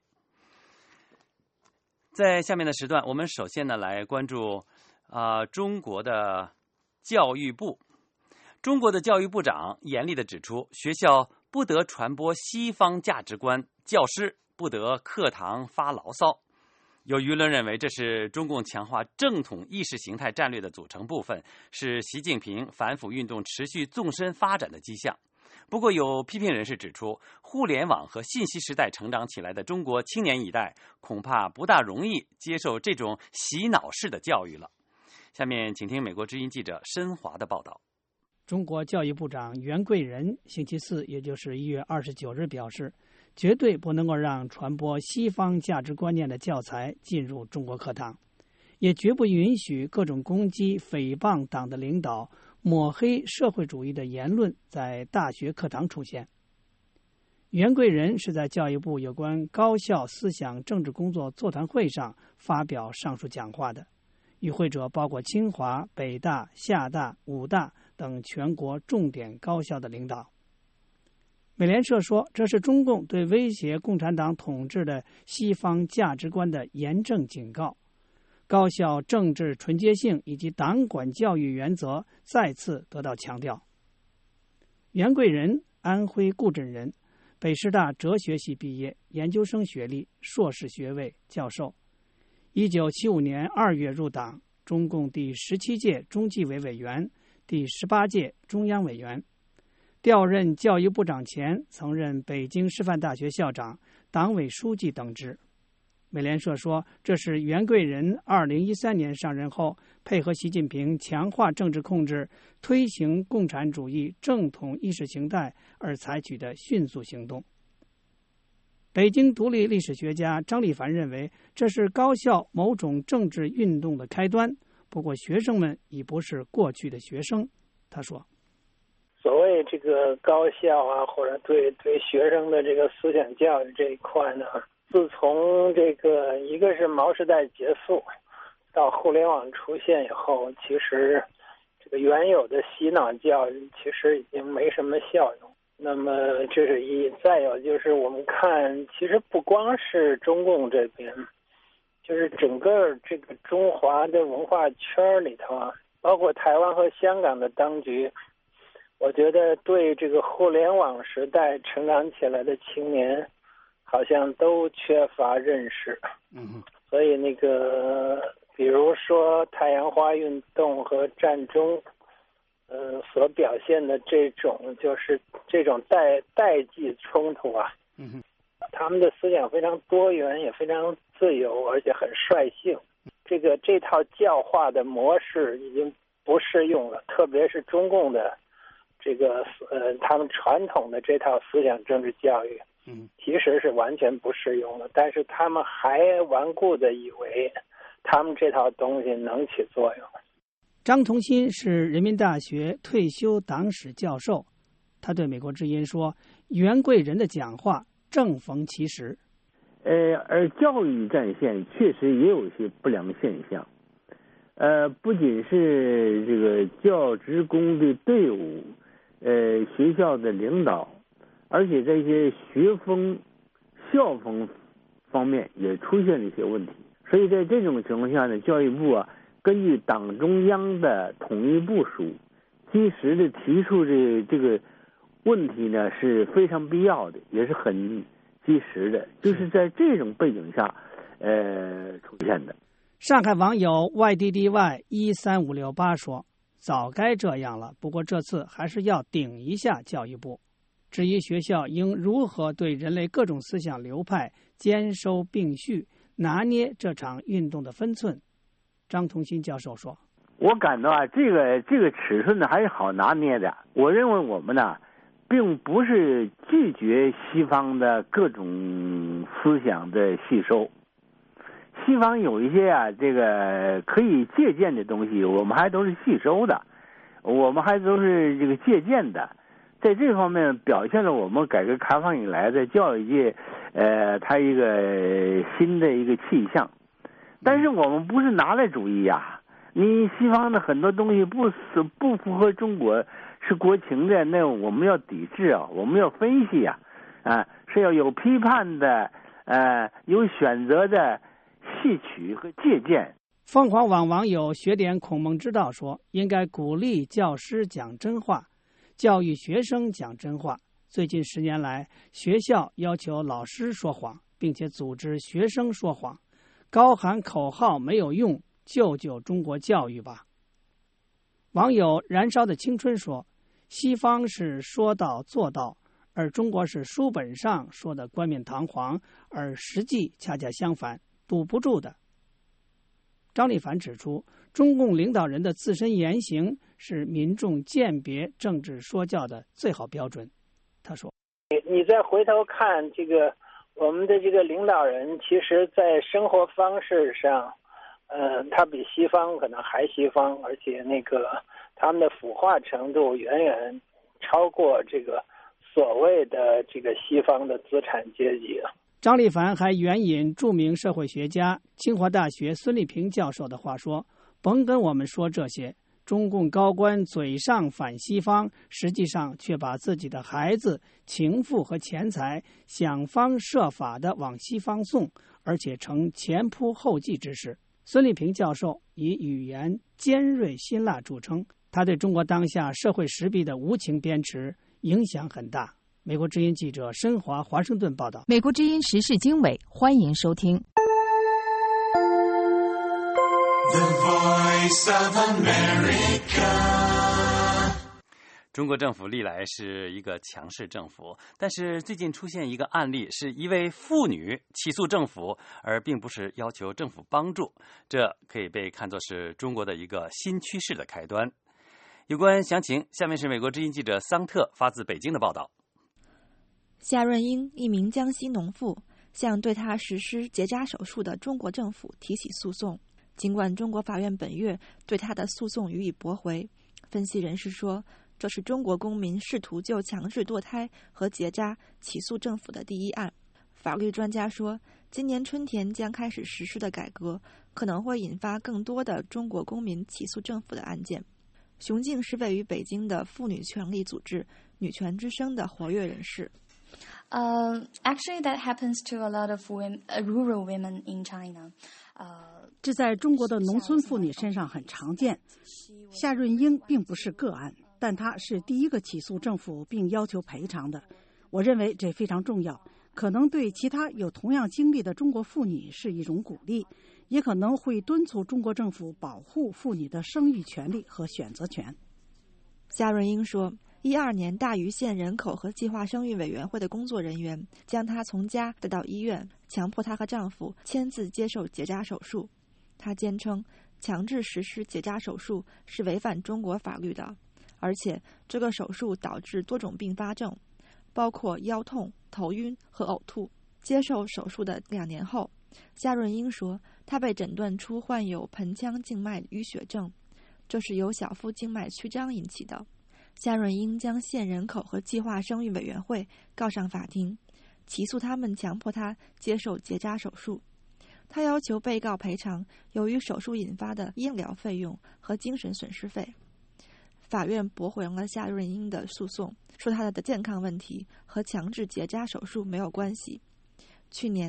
在下面的时段，我们首先呢来关注啊、呃，中国的教育部，中国的教育部长严厉地指出，学校不得传播西方价值观，教师不得课堂发牢骚。有舆论认为，这是中共强化正统意识形态战略的组成部分，是习近平反腐运动持续纵深发展的迹象。不过，有批评人士指出，互联网和信息时代成长起来的中国青年一代，恐怕不大容易接受这种洗脑式的教育了。下面请听美国之音记者申华的报道。 中国教育部长袁贵仁星期四，也就是一月二十九日表示，绝对不能够让传播西方价值观念的教材进入中国课堂，也绝不允许各种攻击、诽谤党的领导、抹黑社会主义的言论在大学课堂出现。袁贵仁是在教育部有关高校思想政治工作座谈会上发表上述讲话的，与会者包括清华、北大、厦大、武大等全国重点高校的领导。美联社说，这是中共对威胁共产党统治的西方价值观的严正警告，高校政治纯洁性以及党管教育原则再次得到强调。袁贵仁，安徽固镇人，北师大哲学系毕业，研究生学历、硕士学位教授。一九七五年二月入党，中共第十七届中纪委委员、第十八届中央委员。调任教育部长前，曾任北京师范大学校长、党委书记等职。美联社说，这是袁贵仁二零一三年上任后，配合习近平强化政治控制、推行共产主义正统意识形态而采取的迅速行动。北京独立历史学家张立凡认为，这是高校某种政治运动的开端。不过，学生们已不是过去的学生。他说， 所谓这个高校啊，或者对对学生的这个思想教育这一块呢，自从这个一个是毛时代结束，到互联网出现以后，其实这个原有的洗脑教育其实已经没什么效用。那么这是一，再有就是我们看，其实不光是中共这边，就是整个这个中华的文化圈里头啊，包括台湾和香港的当局，我觉得对这个互联网时代成长起来的青年，好像都缺乏认识。 嗯， 所以那个，比如说太阳花运动和战中，呃，所表现的这种就是这种代代际冲突啊， 嗯， 他们的思想非常多元，也非常自由，而且很率性。这个这套教化的模式已经不适用了，特别是中共的这个呃，他们传统的这套思想政治教育， 嗯， 其实是完全不适用了。但是他们还顽固的以为他们这套东西能起作用。 张同新是人民大学退休党史教授，他对美国之音说，袁贵仁的讲话正逢其时。 呃，而教育战线确实也有一些不良现象，呃，不仅是这个教职工的队伍，呃，学校的领导，而且这些学风、校风方面也出现了一些问题。所以在这种情况下呢，教育部啊，根据党中央的统一部署，及时的提出这这个问题呢是非常必要的，也是很及时的，就是在这种背景下，呃出现的。 上海网友 Y D D Y 一三五六八说：“早该这样了，不过这次还是要顶一下教育部。”质疑学校应如何对人类各种思想流派兼收并蓄，拿捏这场运动的分寸。张同新教授说：“ 我感到啊，这个这个尺寸呢还是好拿捏的。我认为我们呢，并不是拒绝西方的各种思想的吸收。西方有一些啊，这个可以借鉴的东西，我们还都是吸收的，我们还都是这个借鉴的。在这方面表现了我们改革开放以来的教育界，呃，它一个新的一个气象。但是我们不是拿来主义呀、啊，你西方的很多东西不不符合中国是国情的，那我们要抵制啊，我们要分析啊，啊，是要有批判的，呃，有选择的。戏曲和借鉴。 凤凰网网友学点孔孟之道说：“应该鼓励教师讲真话，教育学生讲真话。最近十年来，学校要求老师说谎，并且组织学生说谎，高喊口号没有用，救救中国教育吧。”网友燃烧的青春说：“西方是说到做到，而中国是书本上说的冠冕堂皇，而实际恰恰相反。”堵不住的。张立凡指出，中共领导人的自身言行是民众鉴别政治说教的最好标准。他说：“ 你你再回头看这个我们的这个领导人，其实在生活方式上，呃，他比西方可能还西方，而且那个他们的腐化程度远远超过这个所谓的这个西方的资产阶级。” 张立凡还援引著名社会学家清华大学孙立平教授的话说：“甭跟我们说这些，中共高官嘴上反西方，实际上却把自己的孩子、情妇和钱财想方设法地往西方送，而且呈前仆后继之势。”孙立平教授以语言尖锐辛辣著称，他对中国当下社会时弊的无情鞭笞影响很大。美国之音记者申华华盛顿报道。 美国之音时事经纬，欢迎收听。 The Voice of America。中国政府历来是一个强势政府，但是最近出现一个案例，是一位妇女起诉政府，而并不是要求政府帮助，这可以被看作是中国的一个新趋势的开端。有关详情，下面是美国之音记者桑特发自北京的报道。 夏润英，一名江西农妇，向对她实施结扎手术的中国政府提起诉讼。尽管中国法院本月对她的诉讼予以驳回，分析人士说，这是中国公民试图就强制堕胎和结扎起诉政府的第一案。法律专家说，今年春天将开始实施的改革可能会引发更多的中国公民起诉政府的案件。熊静是位于北京的妇女权利组织女权之声的活跃人士。 Uh, actually, that happens to a lot of women, uh, rural women in China. Uh, 这在中国的农村妇女身上很常见。夏润英并不是个案，但她是第一个起诉政府并要求赔偿的。我认为这非常重要，可能对其他有同样经历的中国妇女是一种鼓励，也可能会敦促中国政府保护妇女的生育权利和选择权。 夏润英说，一二年，大余县人口和计划生育委员会的工作人员将她从家带到医院，强迫她和丈夫签字接受结扎手术。她坚称，强制实施结扎手术是违反中国法律的，而且这个手术导致多种并发症，包括腰痛、头晕和呕吐。接受手术的两年后，夏润英说，她被诊断出患有盆腔静脉淤血症，这是由小腹静脉曲张引起的。夏润英将县人口和计划生育委员会告上法庭，起诉他们强迫她接受结扎手术。她要求被告赔偿由于手术引发的医疗费用和精神损失费。法院驳回了夏润英的诉讼，说她的健康问题和强制结扎手术没有关系。去年，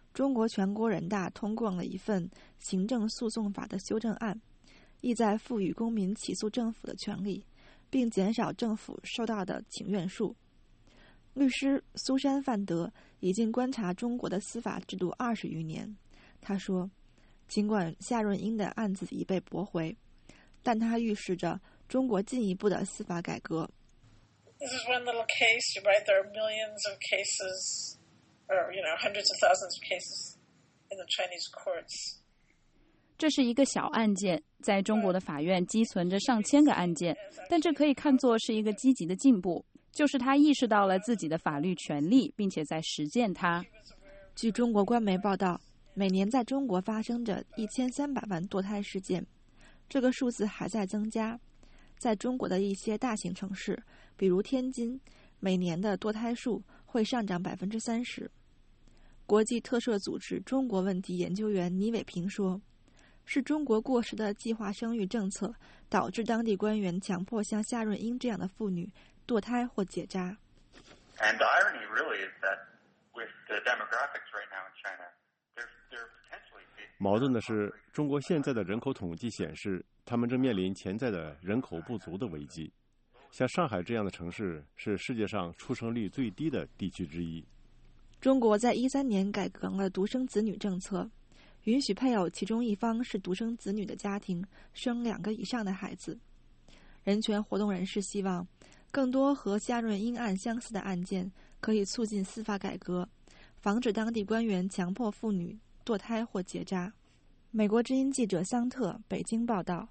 中国全国人大通过了一份行政诉讼法的修正案，意在赋予公民起诉政府的权利，并减少政府收到的请愿数。律师苏珊·范德已经观察中国的司法制度二十余年。他说，尽管夏润英的案子已被驳回，但它预示着中国进一步的司法改革。 This is one little case, right? There are millions of cases, or you know, hundreds of thousands of cases in the Chinese courts. 这是一个小案件，在中国的法院积存着上千个案件，但这可以看作是一个积极的进步，就是他意识到了自己的法律权利，并且在实践它。 据中国官媒报道，每年在中国发生着一千三百万堕胎事件，这个数字还在增加。在中国的一些大型城市，比如天津，每年的堕胎数会上涨百分之三十。国际特赦组织中国问题研究员倪伟平说，是中国过时的计划生育政策导致当地官员强迫像夏润英这样的妇女堕胎或结扎。 And the irony really is that with the demographics right now in China, they're, they're potentially... 矛盾的是，中国现在的人口统计显示，他们正面临潜在的人口不足的危机。像上海这样的城市是世界上出生率最低的地区之一。 中国在一三年改革了独生子女政策，允许配偶其中一方是独生子女的家庭生两个以上的孩子。人权活动人士希望，更多和夏润英案相似的案件可以促进司法改革，防止当地官员强迫妇女堕胎或结扎。美国之音记者桑特北京报道。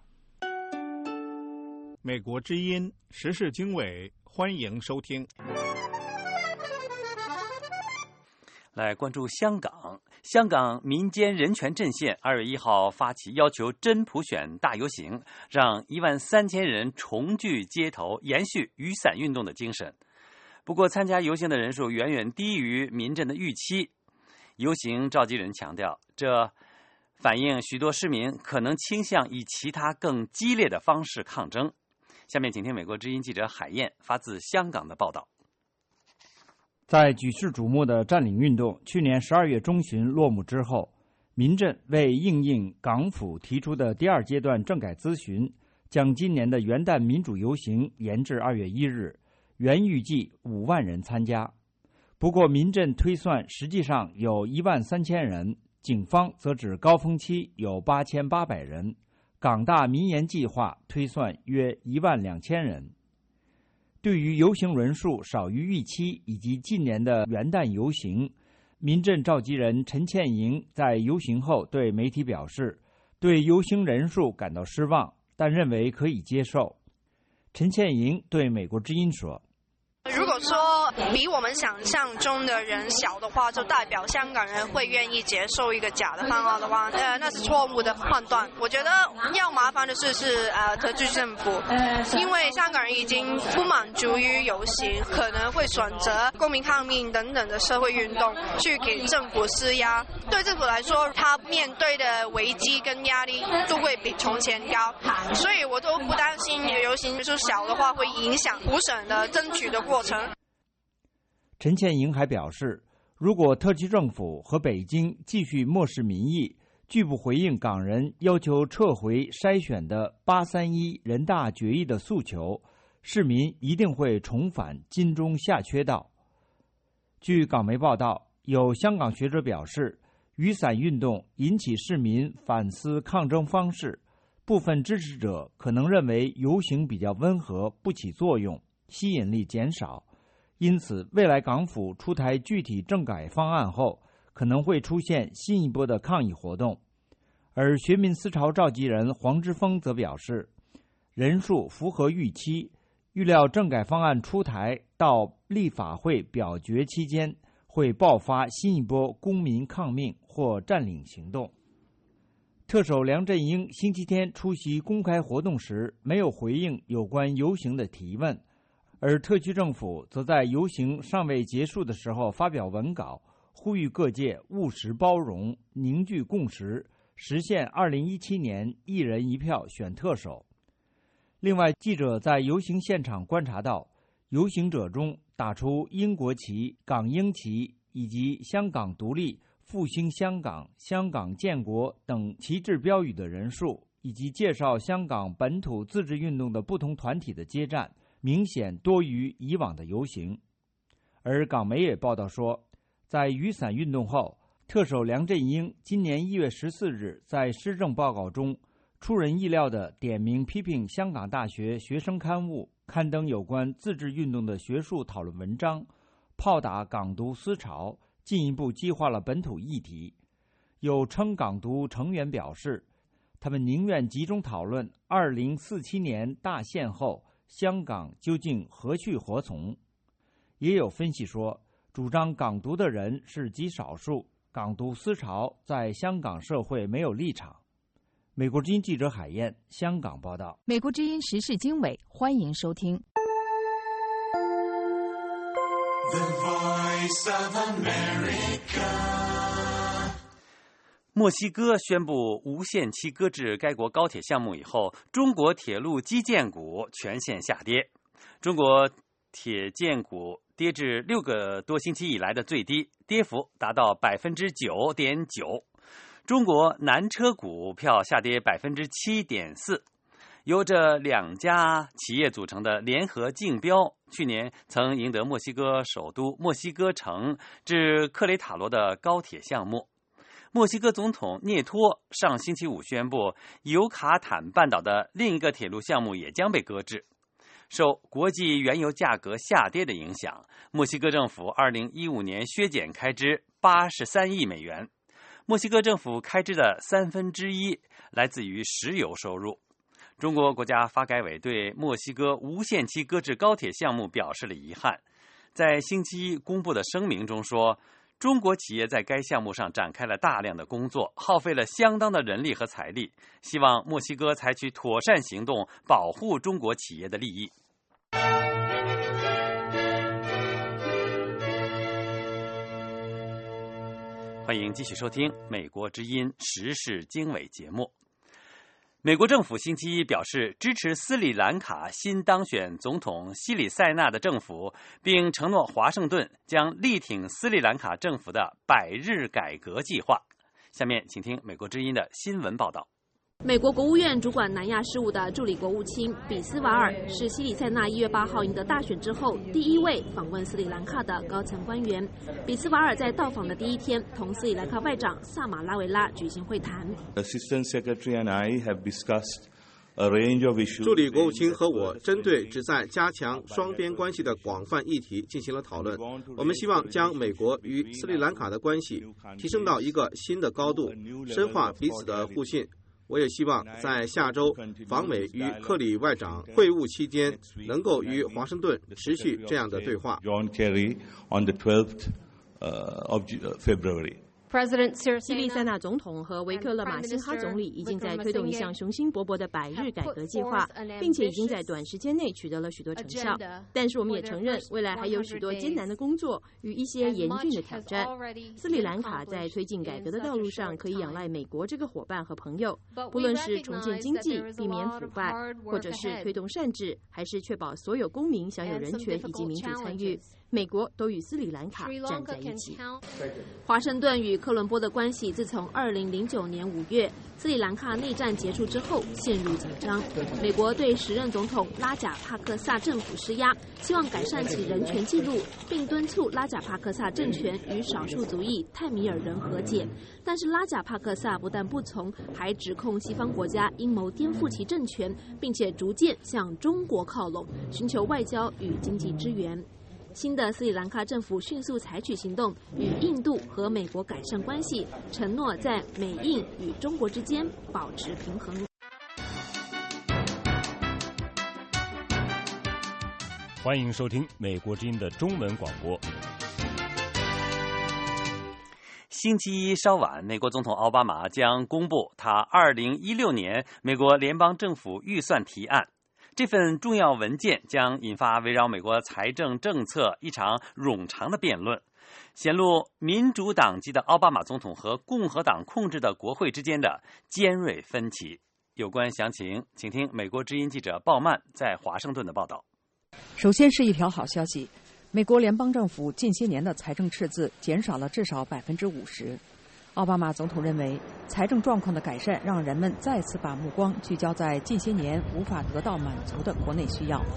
美国之音时事经纬，欢迎收听。 来关注香港，香港民间人权阵线二月一号发起要求真普选大游行，让一万三千人重聚街头，延续雨伞运动的精神。不过，参加游行的人数远远低于民阵的预期。游行召集人强调，这反映许多市民可能倾向以其他更激烈的方式抗争。下面请听美国之音记者海燕发自香港的报道。 在举世瞩目的占领运动去年十二月中旬落幕之后，民阵为应应港府提出的第二阶段政改咨询，将今年的元旦民主游行延至二月一日，原预计五万人参加。不过民阵推算实际上有一万三千人，警方则指高峰期有八千八百人，港大民研计划推算约一万两千人。对于游行人数少于预期以及近年的元旦游行，民阵召集人陈倩莹在游行后对媒体表示，对游行人数感到失望，但认为可以接受。陈倩莹对美国之音说， 如果说比我们想象中的人小的话，就代表香港人会愿意接受一个假的方案的话，呃，那是错误的判断。我觉得要麻烦的是是呃特区政府，因为香港人已经不满足于游行，可能会选择公民抗命等等的社会运动去给政府施压。对政府来说，他面对的危机跟压力都会比从前高，所以我都不担心游行人数小的话会影响普选的争取的过程。 陈倩莹还表示，如果特区政府和北京继续漠视民意，拒不回应港人要求撤回筛选的八三一人大决议的诉求，市民一定会重返金钟下缺道。据港媒报道，有香港学者表示，雨伞运动引起市民反思抗争方式，部分支持者可能认为游行比较温和，不起作用，吸引力减少。因此，未来港府出台具体政改方案后，可能会出现新一波的抗议活动。而学民思潮召集人黄之锋则表示，人数符合预期，预料政改方案出台到立法会表决期间，会爆发新一波公民抗命或占领行动。特首梁振英星期天出席公开活动时，没有回应有关游行的提问。而特区政府则在游行尚未结束的时候发表文稿，呼吁各界务实包容，凝聚共识，实现二零一七年一人一票选特首。另外，记者在游行现场观察到，游行者中打出英国旗、港英旗以及香港独立、 复兴香港、香港建国等旗帜标语的人数，以及介绍香港本土自治运动的不同团体的接站，明显多于以往的游行。而港媒也报道说，在雨伞运动后，特首梁振英今年一月十四日在施政报告中出人意料地点名批评香港大学学生刊物刊登有关自治运动的学术讨论文章，炮打港独思潮，进一步激化了本土议题。有称港独成员表示，他们宁愿集中讨论二零四七年大限后香港究竟何去何从。也有分析说，主张港独的人是极少数，港独思潮在香港社会没有立场。美国之音记者海燕香港报道。 美国之音时事经纬，欢迎收听。 The Voice of America。 墨西哥宣布无限期搁置该国高铁项目以后，中国铁路基建股全线下跌。中国铁建股跌至六个多星期以来的最低，跌幅达到百分之九点九。中国南车股票下跌百分之七点四。由这两家企业组成的联合竞标，去年曾赢得墨西哥首都墨西哥城至克雷塔罗的高铁项目。墨西哥总统涅托上星期五宣布，尤卡坦半岛的另一个铁路项目也将被搁置。受国际原油价格下跌的影响，墨西哥政府二零一五年削减开支八十三亿美元。墨西哥政府开支的三分之一来自于石油收入。中国国家发改委对墨西哥无限期搁置高铁项目表示了遗憾，在星期一公布的声明中说，中国企业在该项目上展开了大量的工作，耗费了相当的人力和财力，希望墨西哥采取妥善行动，保护中国企业的利益。欢迎继续收听美国之音时事经纬节目。美国政府星期一表示支持斯里兰卡新当选总统西里塞纳的政府，并承诺华盛顿将力挺斯里兰卡政府的百日改革计划。下面请听美国之音的新闻报道。 美国国务院主管南亚事务的助理国务卿比斯瓦尔是西里塞纳一月八号赢得大选之后第一位访问斯里兰卡的高层官员。比斯瓦尔在到访的第一天，同斯里兰卡外长萨马拉维拉举行会谈。 Assistant Secretary and I have discussed a range of issues. 助理国务卿和我针对旨在加强双边关系的广泛议题进行了讨论。我们希望将美国与斯里兰卡的关系提升到一个新的高度，深化彼此的互信。我也希望在下周访美与克里外长会晤期间，能够与华盛顿持续这样的对话。 John Kerry on the twelfth of February. 西里塞纳总统和维克勒马辛哈总理已经在推动一项雄心勃勃的百日改革计划，并且已经在短时间内取得了许多成效。但是我们也承认，未来还有许多艰难的工作与一些严峻的挑战。斯里兰卡在推进改革的道路上，可以仰赖美国这个伙伴和朋友，不论是重建经济、避免腐败，或者是推动善治，还是确保所有公民享有人权以及民主参与。美国都与斯里兰卡站在一起。华盛顿与科伦坡的关系自从二零零九年五月斯里兰卡内战结束之后陷入紧张。美国对时任总统拉贾帕克萨政府施压，希望改善其人权记录，并敦促拉贾帕克萨政权与少数族裔泰米尔人和解。但是拉贾帕克萨不但不从，还指控西方国家阴谋颠覆其政权，并且逐渐向中国靠拢，寻求外交与经济支援。新的斯里兰卡政府迅速采取行动，与印度和美国改善关系，承诺在美印与中国之间保持平衡。 欢迎收听美国之音的中文广播。 星期一稍晚，美国总统奥巴马将公布他二零一六年美国联邦政府预算提案。这份重要文件将引发围绕美国财政政策一场冗长的辩论，显露民主党籍的奥巴马总统和共和党控制的国会之间的尖锐分歧。有关详情，请听美国之音记者鲍曼在华盛顿的报道。 首先是一条好消息，美国联邦政府近些年的财政赤字减少了至少百分之五十。 奥巴马总统认为，财政状况的改善让人们再次把目光聚焦在近些年无法得到满足的国内需要。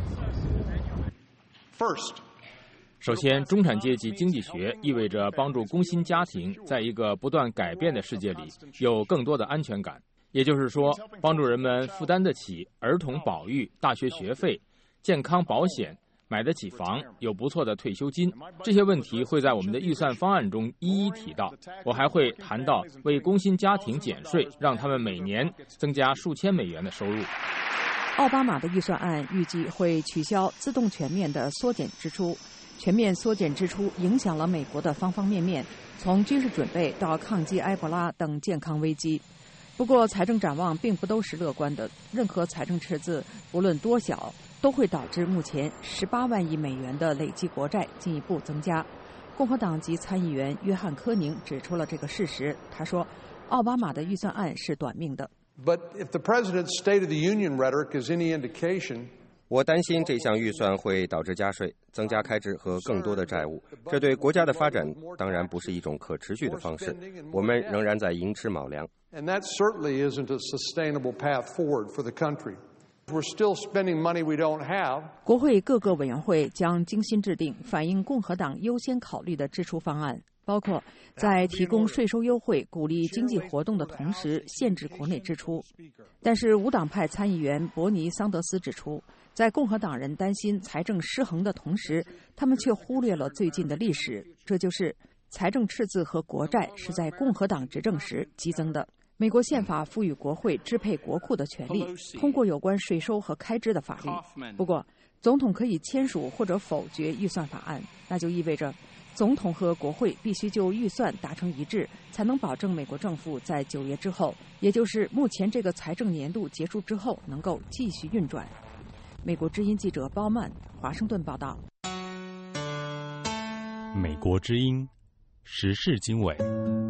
First， 首先，中产阶级经济学意味着帮助工薪家庭在一个不断改变的世界里有更多的安全感，也就是说，帮助人们负担得起儿童保育、大学学费、健康保险，买得起房，有不错的退休金。这些问题会在我们的预算方案中一一提到。我还会谈到为工薪家庭减税，让他们每年增加数千美元的收入。 奥巴马的预算案预计会取消自动全面的缩减支出。全面缩减支出影响了美国的方方面面，从军事准备到抗击埃博拉等健康危机。不过，财政展望并不都是乐观的。任何财政赤字，无论多小，都会导致目前十八万亿美元的累计国债进一步增加。共和党籍参议员约翰·科宁指出了这个事实。他说，奥巴马的预算案是短命的。 But if the president's State of the Union rhetoric is any indication, 我担心这项预算会导致加税、增加开支和更多的债务，这对国家的发展当然不是一种可持续的方式。我们仍然在寅吃卯粮。 And that certainly isn't a sustainable path forward for the country. We're still spending money we don't have. 国会各个委员会将精心制定反映共和党优先考虑的支出方案，包括在提供税收优惠、鼓励经济活动的同时，限制国内支出。但是无党派参议员伯尼·桑德斯指出，在共和党人担心财政失衡的同时，他们却忽略了最近的历史，这就是财政赤字和国债是在共和党执政时激增的。美国宪法赋予国会支配国库的权利，通过有关税收和开支的法律。不过，总统可以签署或者否决预算法案，那就意味着总统和国会必须就预算达成一致，才能保证美国政府在九月之后，也就是目前这个财政年度结束之后，能够继续运转。美国之音记者包曼，华盛顿报道。 美国之音时事经纬。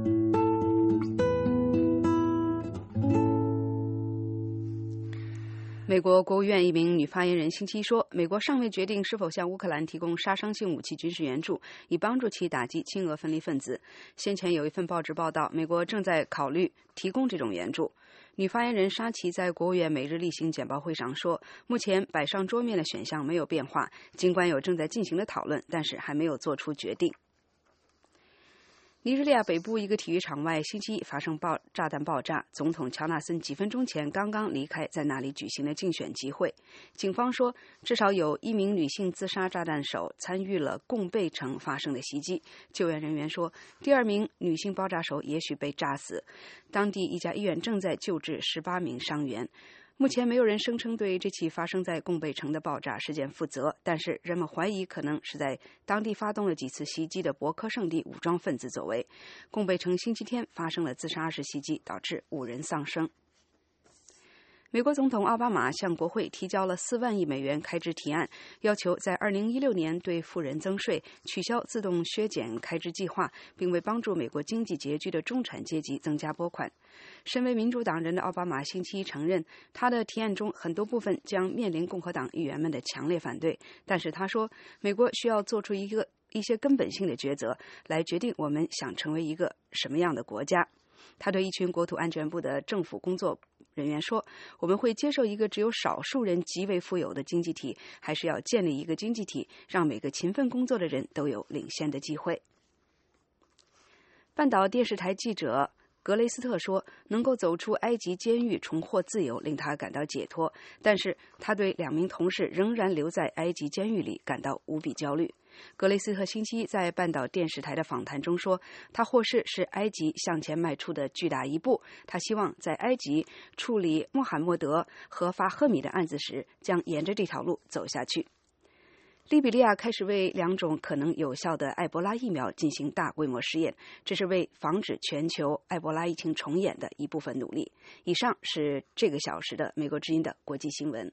美国国务院一名女发言人星期一说，美国尚未决定是否向乌克兰提供杀伤性武器军事援助，以帮助其打击亲俄分离分子。先前有一份报纸报道，美国正在考虑提供这种援助。女发言人沙奇在国务院每日例行简报会上说，目前摆上桌面的选项没有变化，尽管有正在进行的讨论，但是还没有做出决定。尼日利亚北部一个体育场外星期一发生爆炸弹爆炸，总统乔纳森几分钟前刚刚离开在那里举行的竞选集会。警方说，至少有一名女性自杀炸弹手参与了贡贝城发生的袭击。救援人员说，第二名女性爆炸手也许被炸死。当地一家医院正在救治十八名伤员。目前没有人声称对这起发生在贡贝城的爆炸事件负责，但是人们怀疑可能是在当地发动了几次袭击的博科圣地武装分子所为。贡贝城星期天发生了自杀式袭击，导致五人丧生。美国总统奥巴马向国会提交了四万亿美元开支提案，要求在二零一六年对富人增税，取消自动削减开支计划，并为帮助美国经济拮据的中产阶级增加拨款。身为民主党人的奥巴马星期一承认，他的提案中很多部分将面临共和党议员们的强烈反对，但是他说，美国需要做出一个一些根本性的抉择，来决定我们想成为一个什么样的国家。他对一群国土安全部的政府工作人员说，我们会接受一个只有少数人极为富有的经济体，还是要建立一个经济体，让每个勤奋工作的人都有领先的机会。半岛电视台记者格雷斯特说，能够走出埃及监狱重获自由令他感到解脱，但是他对两名同事仍然留在埃及监狱里感到无比焦虑。格雷斯特星期一在半岛电视台的访谈中说，他获释是埃及向前迈出的巨大一步，他希望在埃及处理穆罕默德和法赫米的案子时将沿着这条路走下去。利比利亚开始为两种可能有效的埃博拉疫苗进行大规模试验，这是为防止全球埃博拉疫情重演的一部分努力。以上是这个小时的美国之音的国际新闻。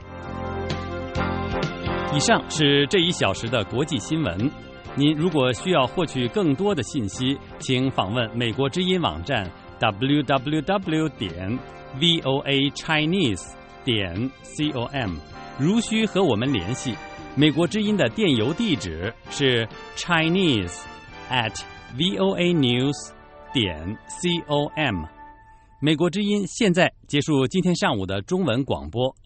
以上是这一小时的国际新闻。您如果需要获取更多的信息，请访问美国之音网站 double-u double-u double-u 点 voa chinese 点 com。如需和我们联系，美国之音的电邮地址是 chinese at voa news 点 com。美国之音现在结束今天上午的中文广播。